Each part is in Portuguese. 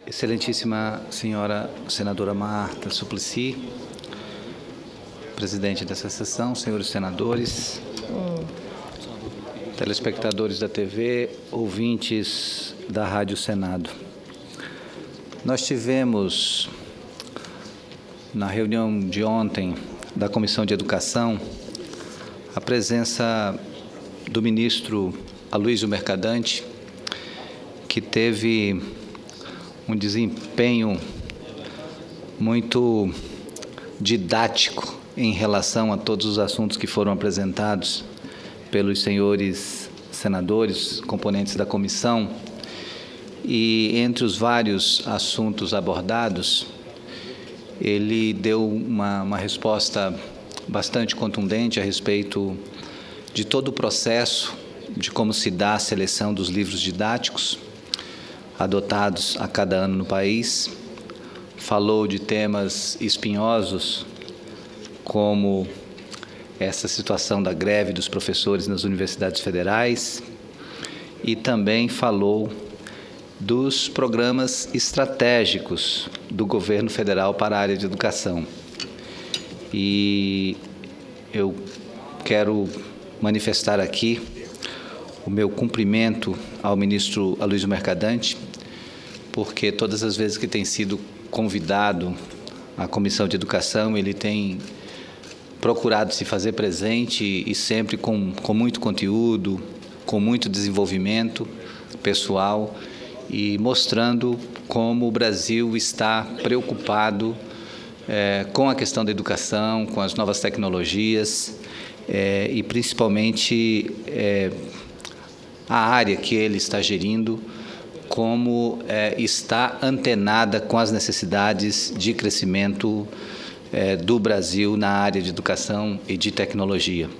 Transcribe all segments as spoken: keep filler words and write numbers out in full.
Excelentíssima senhora senadora Marta Suplicy, presidente dessa sessão, senhores senadores, hum. telespectadores da T V, ouvintes da Rádio Senado. Nós tivemos, na reunião de ontem da Comissão de Educação, a presença do ministro Aloysio Mercadante, que teve um desempenho muito didático em relação a todos os assuntos que foram apresentados pelos senhores senadores, componentes da comissão, e entre os vários assuntos abordados, ele deu uma, uma resposta bastante contundente a respeito de todo o processo de como se dá a seleção dos livros didáticos adotados a cada ano no país. Falou de temas espinhosos, como essa situação da greve dos professores nas universidades federais, e também falou dos programas estratégicos do governo federal para a área de educação. E eu quero manifestar aqui o meu cumprimento ao ministro Aloysio Mercadante, porque todas as vezes que tem sido convidado à Comissão de Educação, ele tem procurado se fazer presente e sempre com, com muito conteúdo, com muito desenvolvimento pessoal e mostrando como o Brasil está preocupado é, com a questão da educação, com as novas tecnologias é, e principalmente é, a área que ele está gerindo, como é, está antenada com as necessidades de crescimento é, do Brasil na área de educação e de tecnologia.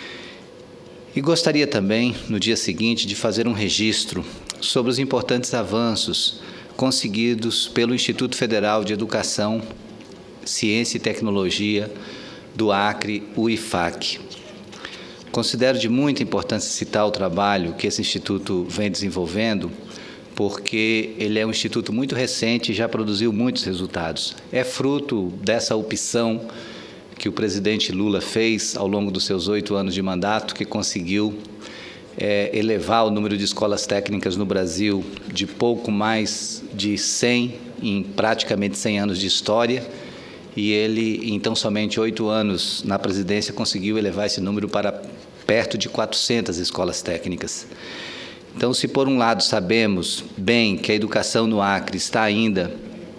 E gostaria também, no dia seguinte, de fazer um registro sobre os importantes avanços conseguidos pelo Instituto Federal de Educação, Ciência e Tecnologia do Acre, o I F A C. Considero de muita importância citar o trabalho que esse instituto vem desenvolvendo, porque ele é um instituto muito recente e já produziu muitos resultados. É fruto dessa opção que o presidente Lula fez ao longo dos seus oito anos de mandato, que conseguiu é, elevar o número de escolas técnicas no Brasil de pouco mais de cem, em praticamente cem anos de história, e ele, em tão somente oito anos na presidência, conseguiu elevar esse número para perto de quatrocentas escolas técnicas. Então, se por um lado sabemos bem que a educação no Acre está ainda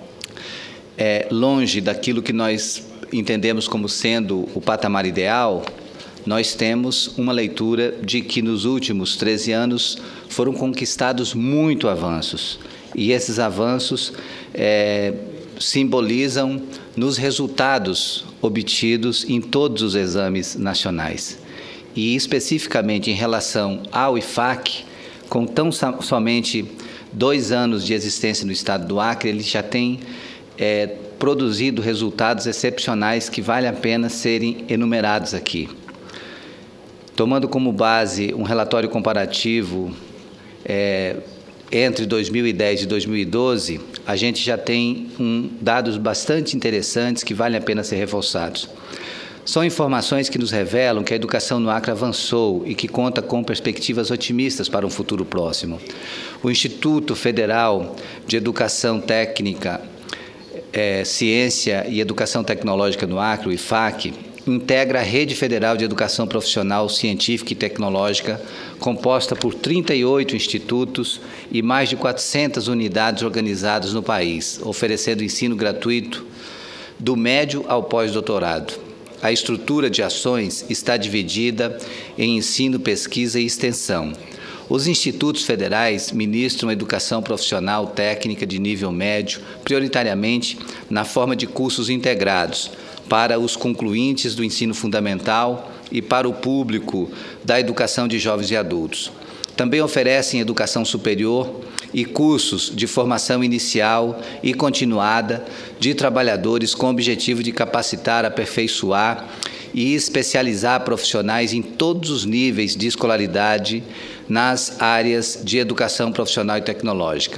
é, longe daquilo que nós entendemos como sendo o patamar ideal, nós temos uma leitura de que nos últimos treze anos foram conquistados muitos avanços. E esses avanços é, simbolizam nos resultados obtidos em todos os exames nacionais. E especificamente em relação ao I F A C, com tão somente dois anos de existência no estado do Acre, ele já tem é, produzido resultados excepcionais que vale a pena serem enumerados aqui. Tomando como base um relatório comparativo é, entre dois mil e dez e dois mil e doze, a gente já tem um, dados bastante interessantes que valem a pena ser reforçados. São informações que nos revelam que a educação no Acre avançou e que conta com perspectivas otimistas para um futuro próximo. O Instituto Federal de Educação Técnica, é, Ciência e Educação Tecnológica no Acre, o I F A C, integra a Rede Federal de Educação Profissional, Científica e Tecnológica, composta por trinta e oito institutos e mais de quatrocentas unidades organizadas no país, oferecendo ensino gratuito do médio ao pós-doutorado. A estrutura de ações está dividida em ensino, pesquisa e extensão. Os institutos federais ministram educação profissional técnica de nível médio, prioritariamente na forma de cursos integrados, para os concluintes do ensino fundamental e para o público da educação de jovens e adultos. Também oferecem educação superior e cursos de formação inicial e continuada de trabalhadores com o objetivo de capacitar, aperfeiçoar e especializar profissionais em todos os níveis de escolaridade nas áreas de educação profissional e tecnológica.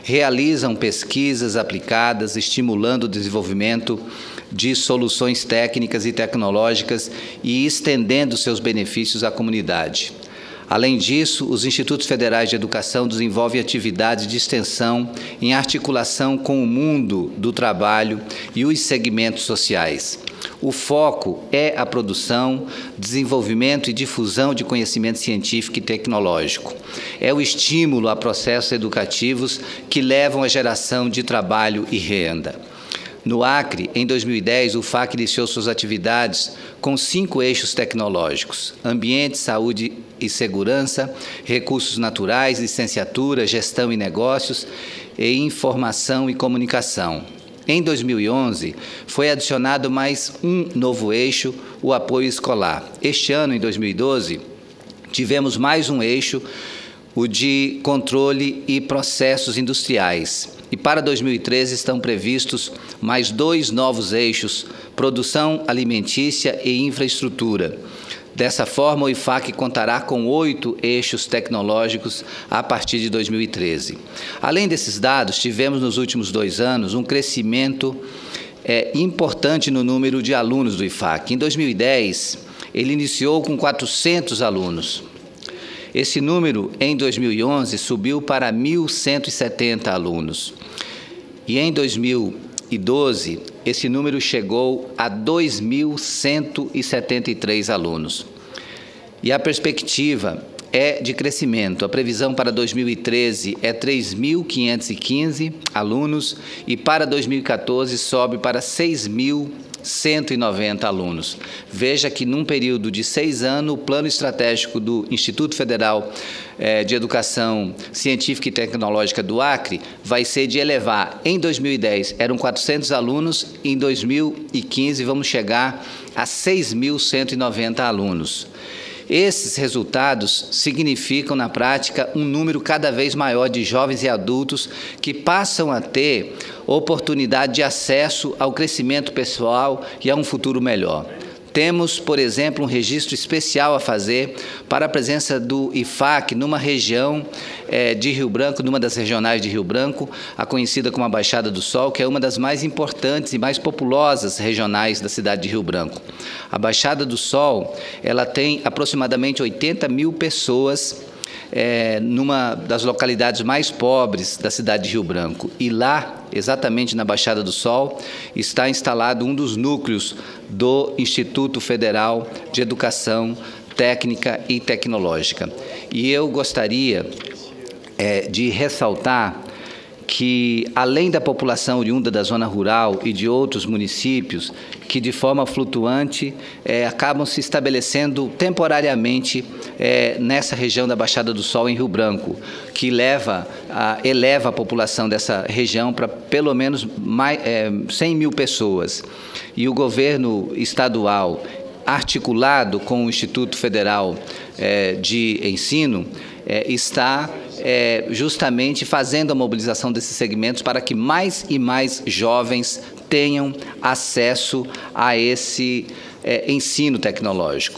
realizam pesquisas aplicadas, estimulando o desenvolvimento de soluções técnicas e tecnológicas e estendendo seus benefícios à comunidade. Além disso, os Institutos Federais de Educação desenvolvem atividades de extensão em articulação com o mundo do trabalho e os segmentos sociais. O foco é a produção, desenvolvimento e difusão de conhecimento científico e tecnológico. É o estímulo a processos educativos que levam à geração de trabalho e renda. No Acre, em dois mil e dez, o F A C iniciou suas atividades com cinco eixos tecnológicos: ambiente, saúde e segurança, recursos naturais, licenciatura, gestão e negócios e informação e comunicação. Em dois mil e onze, foi adicionado mais um novo eixo, o apoio escolar. Este ano, em dois mil e doze, tivemos mais um eixo, o de controle e processos industriais. E para dois mil e treze estão previstos mais dois novos eixos, produção alimentícia e infraestrutura. Dessa forma, o I F A C contará com oito eixos tecnológicos a partir de dois mil e treze. Além desses dados, tivemos nos últimos dois anos um crescimento é, importante no número de alunos do I F A C. Em dois mil e dez, ele iniciou com quatrocentos alunos. Esse número, em dois mil e onze, subiu para mil cento e setenta alunos. E em dois mil e doze, esse número chegou a dois mil cento e setenta e três alunos. E a perspectiva é de crescimento. A previsão para dois mil e treze é três mil quinhentos e quinze alunos e para dois mil e quatorze sobe para seis mil cento e noventa alunos. Veja que, num período de seis anos, o plano estratégico do Instituto Federal eh, de Educação Científica e Tecnológica do Acre vai ser de elevar, em dois mil e dez, eram quatrocentos alunos, em dois mil e quinze vamos chegar a seis mil cento e noventa alunos. Esses resultados significam, na prática, um número cada vez maior de jovens e adultos que passam a ter oportunidade de acesso ao crescimento pessoal e a um futuro melhor. Temos, por exemplo, um registro especial a fazer para a presença do I F A C numa região é, de Rio Branco, numa das regionais de Rio Branco, a conhecida como a Baixada do Sol, que é uma das mais importantes e mais populosas regionais da cidade de Rio Branco. A Baixada do Sol, ela tem aproximadamente oitenta mil pessoas É, numa das localidades mais pobres da cidade de Rio Branco. E lá, exatamente na Baixada do Sol, está instalado um dos núcleos do Instituto Federal de Educação Técnica e Tecnológica. E eu gostaria é, de ressaltar que, além da população oriunda da zona rural e de outros municípios, que de forma flutuante é, acabam se estabelecendo temporariamente é, nessa região da Baixada do Sol, em Rio Branco, que leva a, eleva a população dessa região para pelo menos mais, é, cem mil pessoas. E o governo estadual, articulado com o Instituto Federal é, de Ensino, é, está é, justamente fazendo a mobilização desses segmentos para que mais e mais jovens tenham acesso a esse é, ensino tecnológico.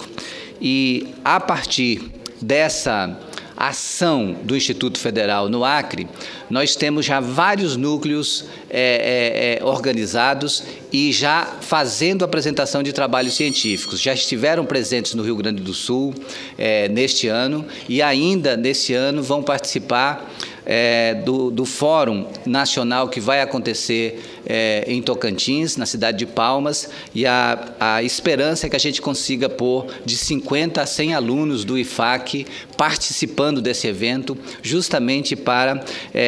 E, a partir dessa ação do Instituto Federal no Acre, nós temos já vários núcleos é, é, organizados e já fazendo apresentação de trabalhos científicos. Já estiveram presentes no Rio Grande do Sul é, neste ano e ainda neste ano vão participar É, do, do Fórum Nacional que vai acontecer é, em Tocantins, na cidade de Palmas, e a, a esperança é que a gente consiga pôr de cinquenta a cem alunos do I F A C participando desse evento, justamente para é,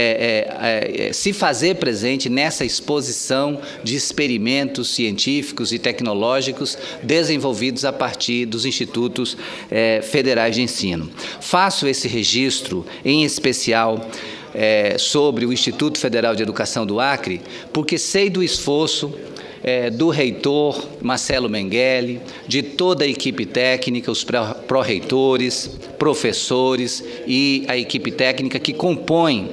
é, é, se fazer presente nessa exposição de experimentos científicos e tecnológicos desenvolvidos a partir dos institutos é, federais de ensino. Faço esse registro, em especial, É, sobre o Instituto Federal de Educação do Acre, porque sei do esforço é, do reitor Marcelo Mengele, de toda a equipe técnica, os pró-reitores, professores e a equipe técnica que compõe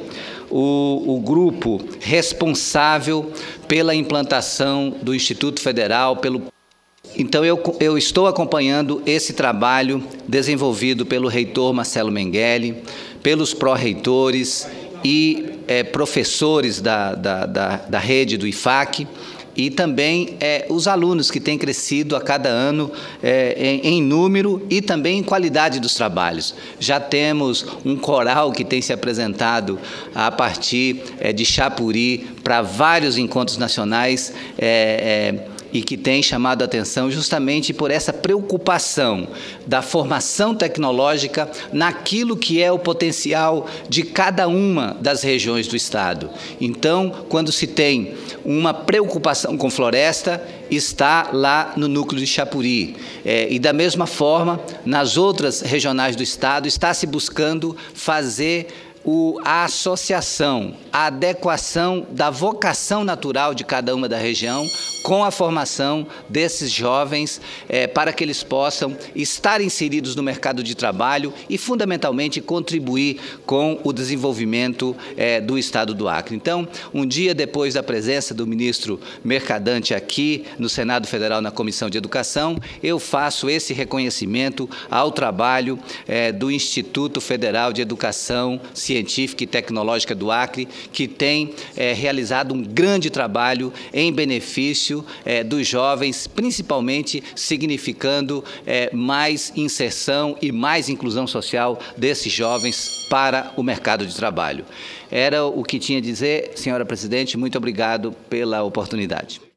o, o grupo responsável pela implantação do Instituto Federal, pelo Então, eu, eu estou acompanhando esse trabalho desenvolvido pelo reitor Marcelo Mengele, pelos pró-reitores e é, professores da, da, da, da rede do I F A C, e também é, os alunos que têm crescido a cada ano é, em, em número e também em qualidade dos trabalhos. Já temos um coral que tem se apresentado a partir é, de Chapuri para vários encontros nacionais é, é, e que tem chamado a atenção justamente por essa preocupação da formação tecnológica naquilo que é o potencial de cada uma das regiões do Estado. Então, quando se tem uma preocupação com floresta, está lá no núcleo de Chapuri. É, e, da mesma forma, nas outras regionais do Estado, está se buscando fazer O, a associação, a adequação da vocação natural de cada uma da região com a formação desses jovens é, para que eles possam estar inseridos no mercado de trabalho e, fundamentalmente, contribuir com o desenvolvimento é, do Estado do Acre. Então, um dia depois da presença do ministro Mercadante aqui no Senado Federal, na Comissão de Educação, eu faço esse reconhecimento ao trabalho é, do Instituto Federal de Educação Científica e Tecnológica do Acre, que tem é, realizado um grande trabalho em benefício é, dos jovens, principalmente significando é, mais inserção e mais inclusão social desses jovens para o mercado de trabalho. Era o que tinha a dizer, senhora presidente. Muito obrigado pela oportunidade.